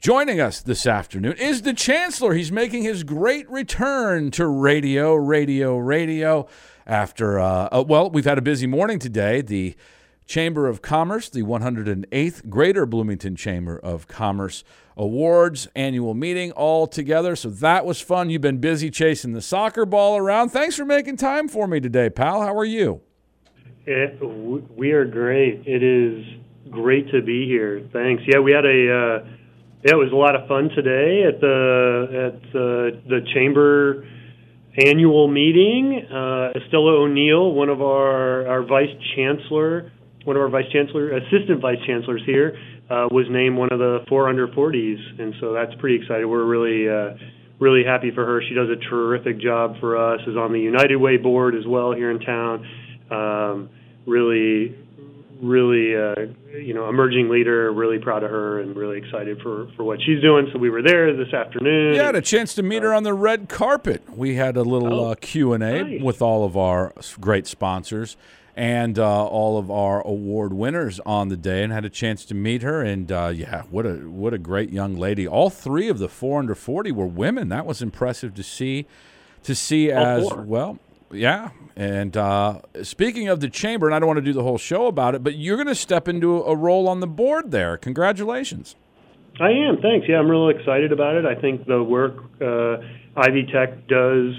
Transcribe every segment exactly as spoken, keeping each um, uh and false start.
Joining us this afternoon is the Chancellor. He's making his great return to radio, radio, radio. After, uh, uh, well, we've had a busy morning today. The Chamber of Commerce, the one hundred eighth Greater Bloomington Chamber of Commerce Awards annual meeting all together. So that was fun. You've been busy chasing the soccer ball around. Thanks for making time for me today, pal. How are you? It, we are great. It is great to be here. Thanks. Yeah, we had a... Uh, Yeah, it was a lot of fun today at the at the, the chamber annual meeting. Uh, Estella O'Neill, one of our, our vice chancellor, one of our vice chancellor, assistant vice chancellors here, uh, was named one of the four under forties, and so that's pretty exciting. We're really uh, really happy for her. She does a terrific job for us. Is on the United Way board as well here in town. Um, really. really, uh, you know, emerging leader, really proud of her and really excited for, for what she's doing. So we were there this afternoon. Yeah, I had a chance to meet her on the red carpet. We had a little oh, uh, Q and A nice. with all of our great sponsors and uh, all of our award winners on the day, and had a chance to meet her. And, uh, yeah, what a what a great young lady. All three of the four under forty were women. That was impressive to see, to see as well. Yeah, and uh, speaking of the chamber, and I don't want to do the whole show about it, but you're going to step into a role on the board there. Congratulations. I am, thanks. Yeah, I'm really excited about it. I think the work uh, Ivy Tech does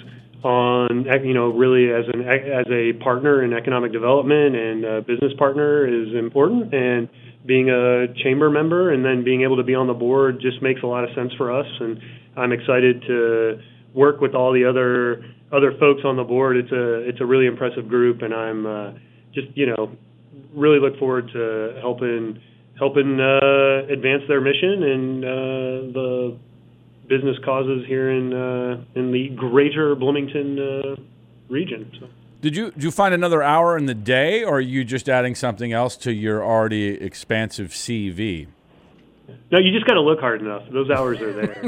on, you know, really as an as a partner in economic development and a business partner is important, and being a chamber member and then being able to be on the board just makes a lot of sense for us, and I'm excited to work with all the other other folks on the board. It's a it's a really impressive group, and I'm uh, just you know really look forward to helping helping uh, advance their mission and uh, the business causes here in uh, in the greater Bloomington uh, region. So. Did you did you find another hour in the day, or are you just adding something else to your already expansive C V? No, you just got to look hard enough. Those hours are there.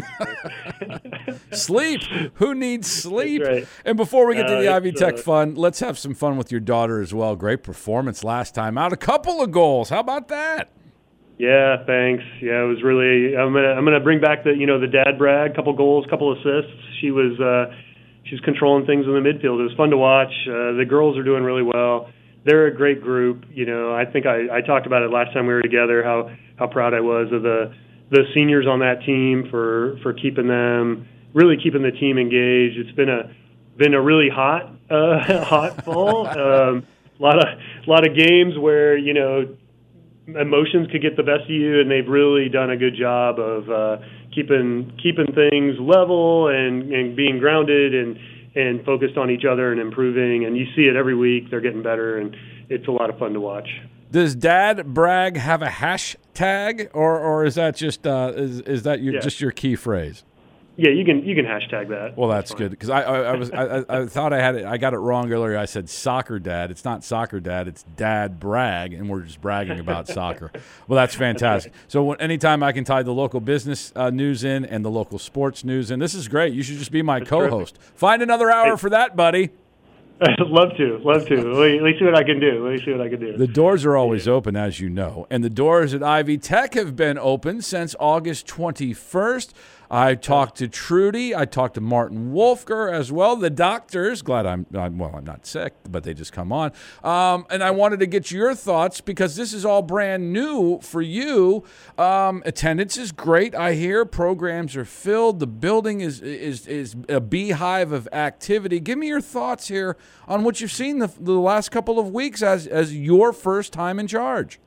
Sleep. Who needs sleep? That's right. And before we get to the uh, Ivy Tech uh, fun, let's have some fun with your daughter as well. Great performance last time out. A couple of goals. How about that? Yeah, thanks. Yeah, it was really. I'm gonna I'm gonna bring back the you know the dad brag. Couple goals, couple assists. She was uh, she was controlling things in the midfield. It was fun to watch. Uh, the girls are doing really well. They're a great group. You know, I think I, I talked about it last time we were together. How how proud I was of the the seniors on that team for, for keeping them really keeping the team engaged. It's been a been a really hot uh, hot fall. Um, a lot of a lot of games where you know emotions could get the best of you, and they've really done a good job of uh, keeping keeping things level and, and being grounded and. and focused on each other and improving, and you see it every week. They're getting better, and it's a lot of fun to watch. Does Dad Brag have a hashtag, or or is that just uh, is is that your, yeah. just your key phrase? Yeah, you can you can hashtag that. Well, that's, that's good because I, I I was I, I thought I had it I got it wrong earlier. I said soccer dad. It's not soccer dad. It's Dad Brag, and we're just bragging about soccer. Well, that's fantastic. So when, anytime I can tie the local business uh, news in and the local sports news in, this is great. You should just be my that's co-host. Perfect. Find another hour hey. for that, buddy. love to, love to. Let me see what I can do. Let me see what I can do. The doors are always yeah. open, as you know, and the doors at Ivy Tech have been open since August twenty-first. I talked to Trudy. I talked to Martin Wolfger as well. The doctors, glad I'm, I'm well, I'm not sick, but they just come on. Um, and I wanted to get your thoughts because this is all brand new for you. Um, attendance is great. I hear programs are filled. The building is is is a beehive of activity. Give me your thoughts here on what you've seen the, the last couple of weeks as as your first time in charge.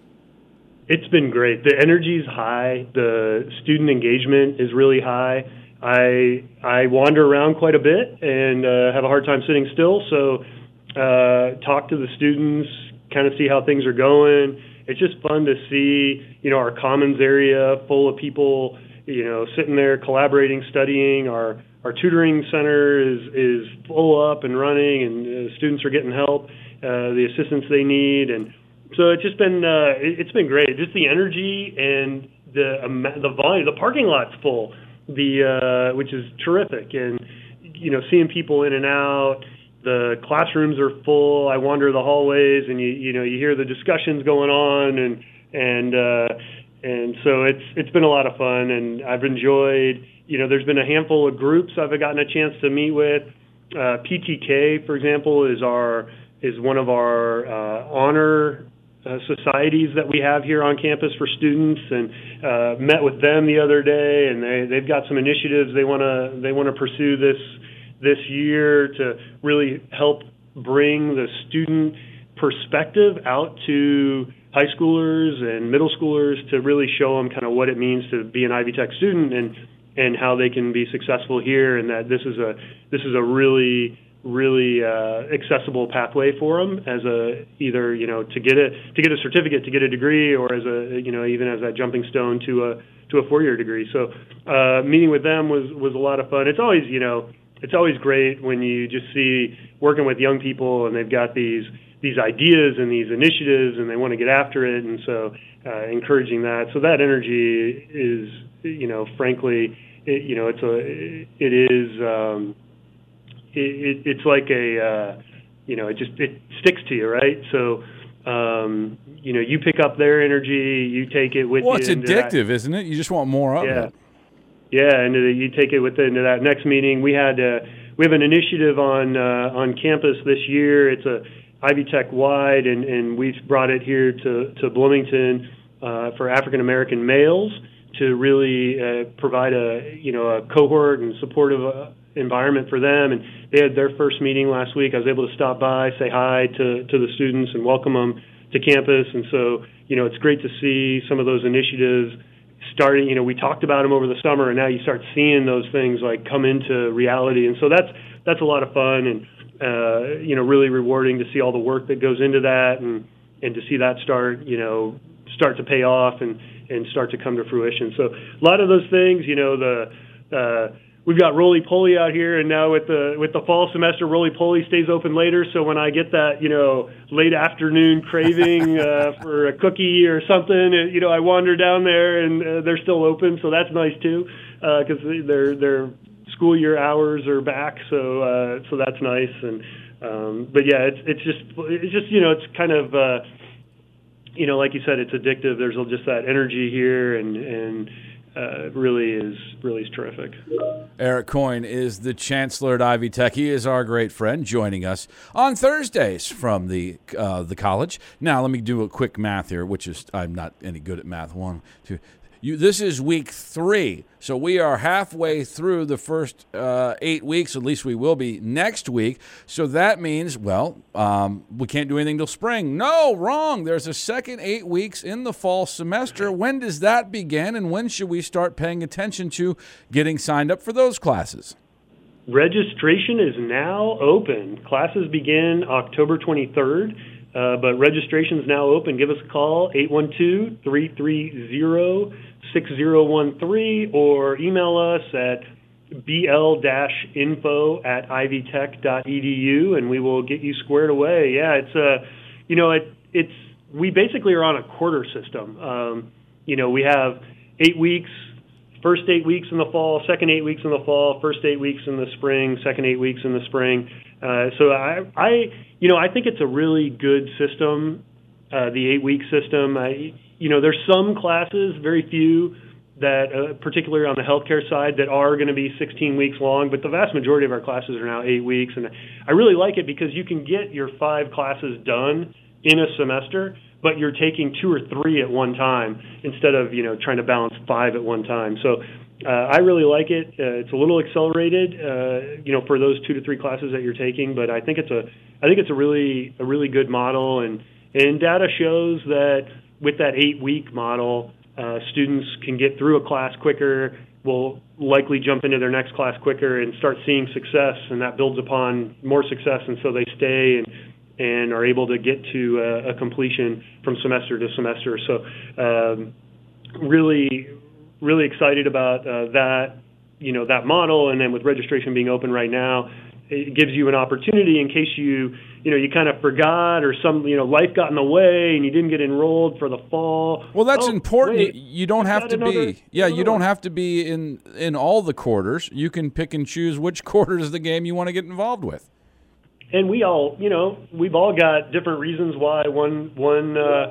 It's been great. The energy's high. The student engagement is really high. I I wander around quite a bit and uh, have a hard time sitting still. So uh, talk to the students, kind of see how things are going. It's just fun to see, you know, our commons area full of people, you know, sitting there collaborating, studying. Our our tutoring center is is full up and running, and uh, students are getting help, uh, the assistance they need, and so it's just been uh, it's been great. Just the energy and the um, the volume. The parking lot's full, the uh, which is terrific. And you know, seeing people in and out. The classrooms are full. I wander the hallways, and you you know you hear the discussions going on, and and uh, and so it's it's been a lot of fun, and I've enjoyed. You know, there's been a handful of groups I've gotten a chance to meet with. Uh, P T K, for example, is our is one of our uh, honor uh, societies that we have here on campus for students, and uh, met with them the other day, and they they've got some initiatives they want to they want to pursue this this year to really help bring the student perspective out to high schoolers and middle schoolers to really show them kind of what it means to be an Ivy Tech student and and how they can be successful here, and that this is a this is a really really uh, accessible pathway for them as a either you know to get a to get a certificate, to get a degree, or as a you know even as that jumping stone to a to a four-year degree. So uh, meeting with them was was a lot of fun. It's always you know it's always great when you just see working with young people and they've got these these ideas and these initiatives and they want to get after it, and so uh, encouraging that. So that energy is you know frankly it, you know it's a it is. Um, It, it's like a, uh, you know, it just it sticks to you, right? So, um, you know, you pick up their energy, you take it with well, you. Well, it's addictive, that. Isn't it? You just want more of yeah. it. Yeah, and you take it with into that next meeting. We had uh, we have an initiative on uh, on campus this year. It's a Ivy Tech wide, and, and we've brought it here to to Bloomington uh, for African American males to really uh, provide a you know a cohort and supportive Uh, environment for them, and they had their first meeting last week. I was able to stop by, say hi to, to the students and welcome them to campus, and so, you know, it's great to see some of those initiatives starting. You know, we talked about them over the summer, and now you start seeing those things like come into reality, and so that's that's a lot of fun, and uh, you know, really rewarding to see all the work that goes into that, and and to see that start, you know, start to pay off and and start to come to fruition. So a lot of those things, you know, the uh, we've got Roly Poly out here, and now with the with the fall semester, Roly Poly stays open later. So when I get that, you know, late afternoon craving uh, for a cookie or something, you know, I wander down there, and uh, they're still open. So that's nice too, because uh, their their school year hours are back. So uh, so that's nice. And um, but yeah, it's it's just it's just you know it's kind of uh, you know like you said, it's addictive. There's just that energy here, and and. Uh, really is really is terrific. Eric Coyne is the chancellor at Ivy Tech. He is our great friend, joining us on Thursdays from the uh, the college. Now, let me do a quick math here, which is I'm not any good at math. One, two. You, this is week three, so we are halfway through the first uh, eight weeks. At least we will be next week. So that means, well, um, we can't do anything till spring. No, wrong. There's a second eight weeks in the fall semester. When does that begin, and when should we start paying attention to getting signed up for those classes? Registration is now open. Classes begin October twenty-third. Uh, but registration is now open. Give us a call, eight one two, three three zero, six zero one three, or email us at b l dash info at ivytech dot e d u, and we will get you squared away. Yeah, it's uh, you know, it it's we basically are on a quarter system. Um, you know, we have eight weeks, first eight weeks in the fall, second eight weeks in the fall, first eight weeks in the spring, second eight weeks in the spring. Uh, so I, I, you know, I think it's a really good system, uh, the eight-week system. I, you know, there's some classes, very few, that, uh, particularly on the healthcare side, that are going to be sixteen weeks long, but the vast majority of our classes are now eight weeks. And I really like it because you can get your five classes done in a semester, but you're taking two or three at one time instead of, you know, trying to balance five at one time. So Uh, I really like it. Uh, it's a little accelerated, uh, you know, for those two to three classes that you're taking. But I think it's a, I think it's a really, a really good model, and and data shows that with that eight-week model, uh, students can get through a class quicker, will likely jump into their next class quicker, and start seeing success, and that builds upon more success, and so they stay and and are able to get to a, a completion from semester to semester. So, um, really. Really excited about uh, that, you know, that model, and then with registration being open right now, it gives you an opportunity in case you, you know, you kind of forgot or some, you know, life got in the way and you didn't get enrolled for the fall. Well, that's oh, important. Wait, you don't have to another, be, yeah, you don't have to be in in all the quarters. You can pick and choose which quarters of the game you want to get involved with. And we all, you know, we've all got different reasons why one one. Uh,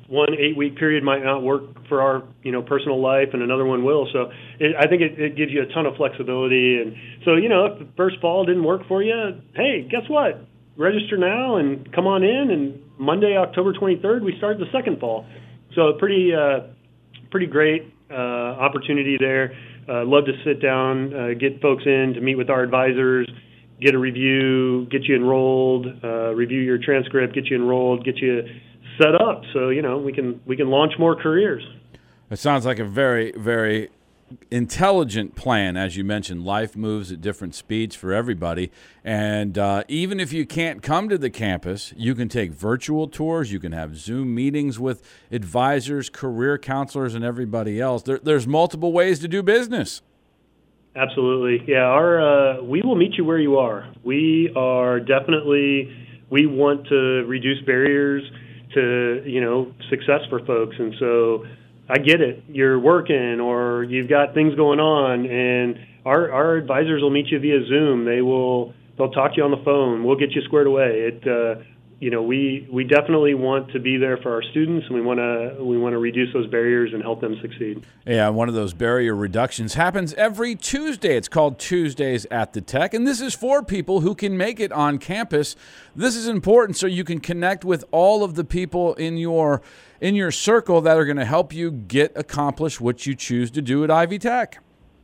one eight-week period might not work for our, you know, personal life, and another one will. So it, I think it, it gives you a ton of flexibility. And so, you know, if the first fall didn't work for you, hey, guess what? Register now and come on in. And Monday, October twenty-third, we start the second fall. So pretty, uh, pretty great uh, opportunity there. Uh, love to sit down, uh, get folks in to meet with our advisors, get a review, get you enrolled, uh, review your transcript, get you enrolled, get you set up so, you know, we can we can launch more careers. It sounds like a very, very intelligent plan. As you mentioned, life moves at different speeds for everybody. And uh, even if you can't come to the campus, you can take virtual tours. You can have Zoom meetings with advisors, career counselors, and everybody else. There, there's multiple ways to do business. Absolutely. Yeah, our uh, we will meet you where you are. We are definitely, we want to reduce barriers to, you know, success for folks. And so I get it. You're working or you've got things going on, and our our advisors will meet you via Zoom. They will they'll talk to you on the phone. We'll get you squared away. It uh, you know, we we definitely want to be there for our students, and we want to we want to reduce those barriers and help them succeed. Yeah, one of those barrier reductions happens every Tuesday. It's called Tuesdays at the Tech, and this is for people who can make it on campus. This is important so you can connect with all of the people in your in your circle that are going to help you get accomplished what you choose to do at Ivy Tech.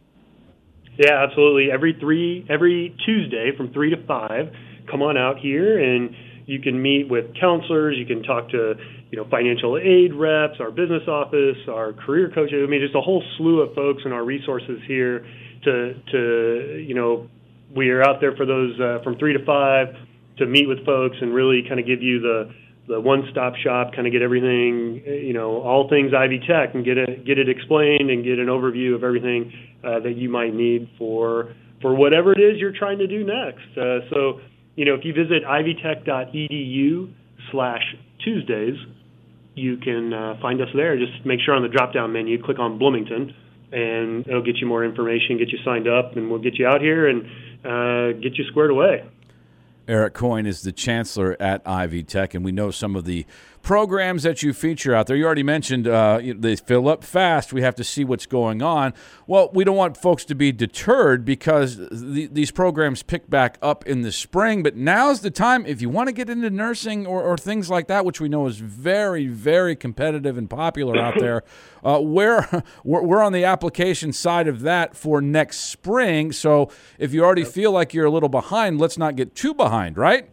Yeah, absolutely. Every three every Tuesday from three to five, come on out here and you can meet with counselors. You can talk to, you know, financial aid reps, our business office, our career coaches. I mean, just a whole slew of folks and our resources here to, to you know, we are out there for those uh, from three to five to meet with folks and really kind of give you the, the one-stop shop, kind of get everything, you know, all things Ivy Tech, and get it, get it explained and get an overview of everything uh, that you might need for, for whatever it is you're trying to do next. Uh, so, you know, if you visit ivytech.edu slash Tuesdays, you can uh, find us there. Just make sure on the drop-down menu, click on Bloomington, and it'll get you more information, get you signed up, and we'll get you out here and uh, get you squared away. Eric Coyne is the chancellor at Ivy Tech, and we know some of the programs that you feature out there. You already mentioned uh, they fill up fast. We have to see what's going on. Well, we don't want folks to be deterred because the, these programs pick back up in the spring, but now's the time if you want to get into nursing or, or things like that, which we know is very, very competitive and popular out there. Uh, we're, we're, we're on the application side of that for next spring, so if you already feel like you're a little behind, let's not get too behind, right?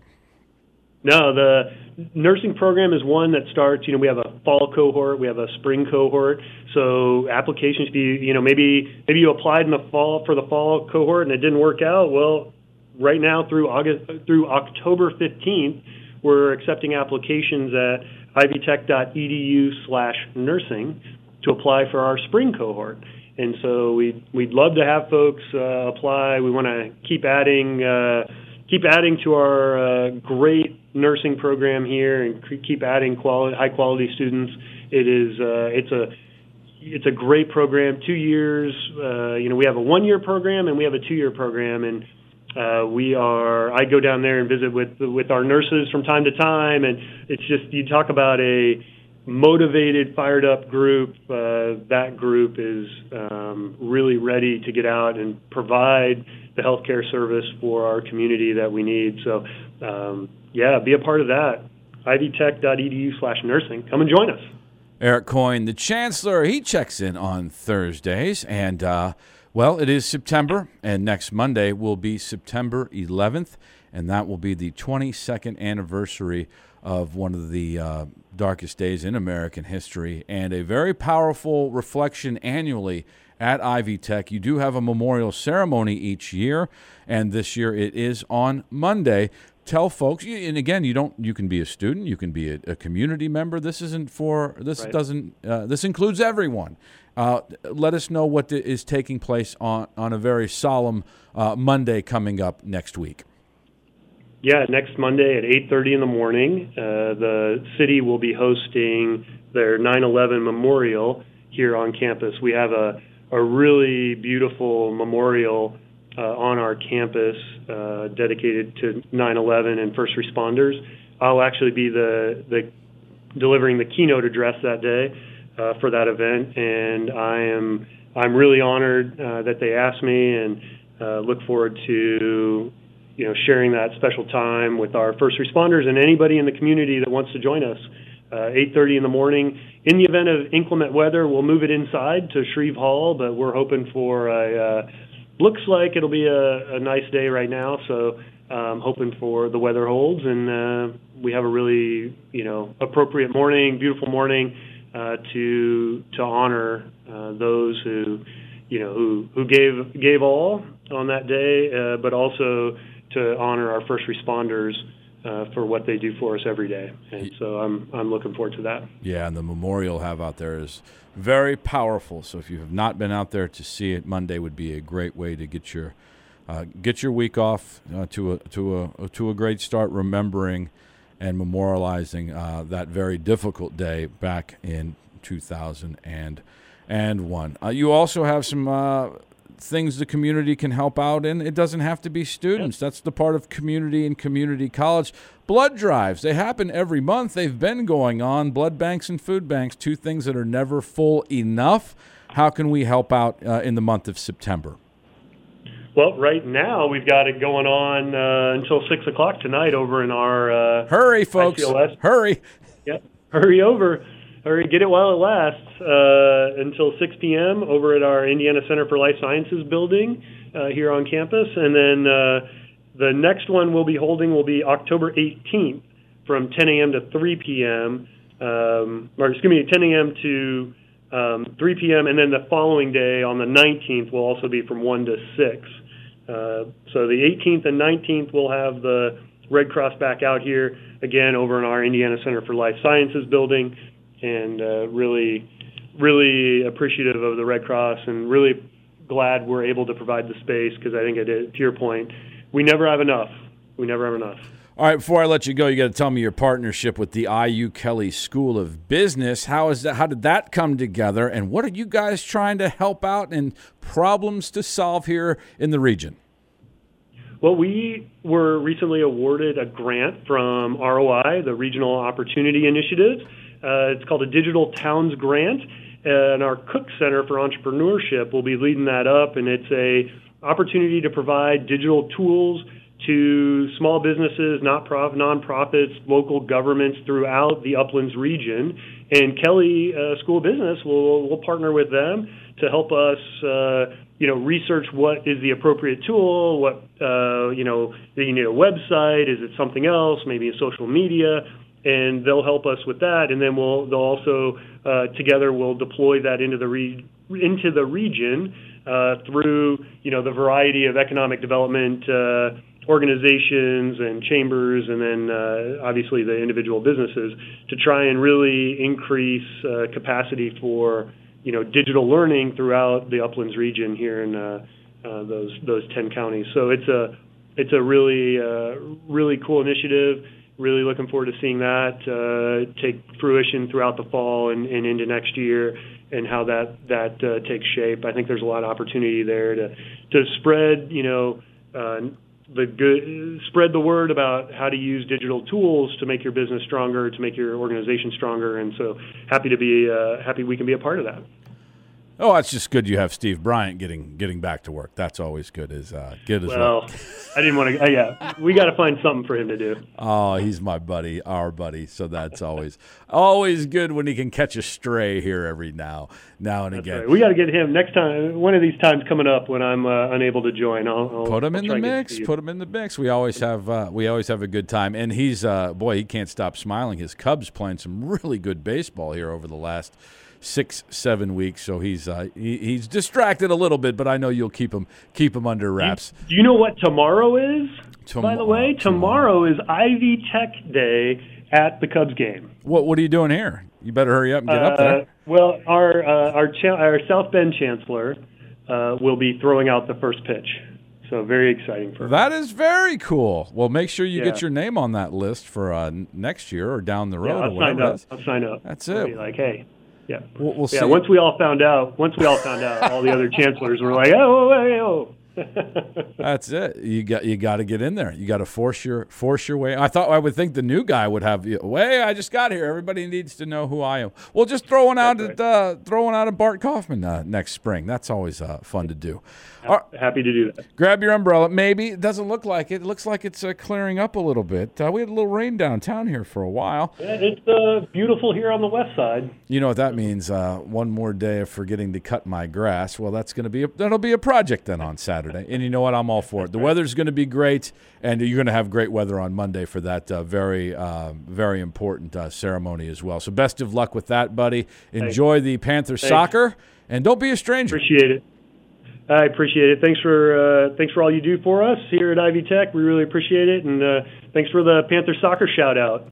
No, the nursing program is one that starts, you know, we have a fall cohort, we have a spring cohort. So applications, you, you know, maybe maybe you applied in the fall for the fall cohort and it didn't work out. Well, right now through August through October fifteenth, we're accepting applications at ivytech.edu slash nursing to apply for our spring cohort. And so we'd, we'd love to have folks uh, apply. We want to keep adding uh, keep adding to our uh, great nursing program here and keep adding quality, high quality students. It is uh, it's a it's a great program. Two years, uh, you know, we have a one year program and we have a two year program, and uh, we are. I go down there and visit with with our nurses from time to time, and it's just you talk about a motivated, fired up group. Uh, that group is um, really ready to get out and provide the healthcare service for our community that we need. So, um, yeah, be a part of that. ivytech.edu slash nursing. Come and join us. Eric Coyne, the chancellor, he checks in on Thursdays. And, uh, well, it is September, and next Monday will be September eleventh, and that will be the twenty-second anniversary of one of the uh, darkest days in American history, and a very powerful reflection annually at Ivy Tech. You do have a memorial ceremony each year, and this year it is on Monday. Tell folks, and again, you don't. You can be a student, you can be a, a community member. This isn't for. This right. doesn't. Uh, this includes everyone. Uh, let us know what is taking place on on a very solemn uh, Monday coming up next week. Yeah, next Monday at eight thirty in the morning, uh, the city will be hosting their nine eleven memorial here on campus. We have a, a really beautiful memorial uh, on our campus uh, dedicated to nine eleven and first responders. I'll actually be the, the delivering the keynote address that day uh, for that event, and I am I'm really honored uh, that they asked me, and uh, look forward to you know sharing that special time with our first responders and anybody in the community that wants to join us. Uh, eight thirty in the morning. In the event of inclement weather, we'll move it inside to Shreve Hall, but we're hoping for a, uh, looks like it'll be a, a nice day right now, so um, hoping for the weather holds, and uh, we have a really, you know, appropriate morning, beautiful morning uh, to to honor uh, those who, you know, who, who gave gave all on that day, uh, but also to honor our first responders Uh, for what they do for us every day, and so I'm I'm looking forward to that. Yeah, and the memorial you'll have out there is very powerful. So if you have not been out there to see it, Monday would be a great way to get your uh, get your week off uh, to a to a to a great start, remembering and memorializing uh, that very difficult day back in two thousand one. Uh, you also have some Uh, things the community can help out in. It doesn't have to be students. Yep. That's the part of community and community college. Blood drives, they happen every month. They've been going on. Blood banks and food banks, two things that are never full enough. How can we help out uh, in the month of September? Well, right now we've got it going on uh, until six o'clock tonight over in our uh, hurry, folks! Hurry! Yep, hurry over. Hurry, get it while it lasts, uh, until six p.m. over at our Indiana Center for Life Sciences building uh, here on campus. And then uh, the next one we'll be holding will be October eighteenth from ten a.m. to three p.m., um, or excuse me, ten a.m. to um, three p.m., and then the following day on the nineteenth will also be from one to six. Uh, so the eighteenth and nineteenth we'll have the Red Cross back out here again over in our Indiana Center for Life Sciences building. And uh, really, really appreciative of the Red Cross, and really glad we're able to provide the space, because I think, it is, to your point, we never have enough. We never have enough. All right, before I let you go, you got to tell me your partnership with the I U Kelley School of Business. How is that? How did that come together, and what are you guys trying to help out and problems to solve here in the region? Well, we were recently awarded a grant from R O I, the Regional Opportunity Initiative. Uh, it's called a Digital Towns Grant, and our Cook Center for Entrepreneurship will be leading that up, and it's a opportunity to provide digital tools to small businesses, not prof- nonprofits, local governments throughout the Uplands region. And Kelley uh, School of Business will will partner with them to help us, uh, you know, research what is the appropriate tool, what, uh, you know, do you need a website, is it something else, maybe a social media, and they'll help us with that, and then we'll they'll also uh, together we'll deploy that into the re- into the region uh, through you know the variety of economic development uh, organizations and chambers, and then uh, obviously the individual businesses, to try and really increase uh, capacity for you know digital learning throughout the Uplands region here in uh, uh, those those ten counties. So it's a it's a really uh, really cool initiative. Really looking forward to seeing that uh, take fruition throughout the fall and, and into next year, and how that that uh, takes shape. I think there's a lot of opportunity there to to spread, you know, uh, the good, spread the word about how to use digital tools to make your business stronger, to make your organization stronger. And so happy to be uh, happy we can be a part of that. Oh, it's just good you have Steve Bryant getting getting back to work. That's always good as uh, good as well. Well, I didn't want to. Uh, yeah, we got to find something for him to do. Oh, he's my buddy, our buddy. So that's always always good when he can catch a stray here every now now and That's again. Right. We got to get him next time. One of these times coming up when I'm uh, unable to join, I'll, I'll put him I'll in try the and get mix. Steve. Put him in the mix. We always have uh, we always have a good time. And he's uh, boy, he can't stop smiling. His Cubs playing some really good baseball here over the last six, seven weeks. So he's uh, he, he's distracted a little bit, but I know you'll keep him keep him under wraps. Do you know what tomorrow is? Tom- By the way, tomorrow is Ivy Tech Day at the Cubs game. What what are you doing here? You better hurry up and get uh, up there. Well, our uh, our cha- our South Bend Chancellor uh, will be throwing out the first pitch. So very exciting for That is very cool. Well, make sure you Yeah. get your name on that list for uh, next year or down the road. Yeah, or I'll whatever sign it up. is. I'll sign up. That's I'll it. be like, hey, yeah, We'll, we'll yeah. see. Once we all found out, once we all found out, all the other chancellors were like, oh, oh, oh, That's it. You got you got to get in there. You got to force your force your way. I thought I would think the new guy would have. Way I just got here. Everybody needs to know who I am. Well, just throwing out That's at right. uh, throwing out at Bart Kaufman uh, next spring. That's always uh, fun to do. All right, Happy to do that. grab your umbrella. Maybe it doesn't look like it. It looks like it's uh, clearing up a little bit. Uh, we had a little rain downtown here for a while. Yeah, it's uh, beautiful here on the west side. You know what that means? Uh, one more day of forgetting to cut my grass. Well, that's going to be a, that'll be a project then on Saturday. And you know what? I'm all for it. The weather's going to be great, and you're going to have great weather on Monday for that uh, very, uh, very important uh, ceremony as well. So best of luck with that, buddy. Enjoy the Panther soccer, and don't be a stranger. Appreciate it. I appreciate it. Thanks for uh, thanks for all you do for us here at Ivy Tech. We really appreciate it, and uh, thanks for the Panther soccer shout out.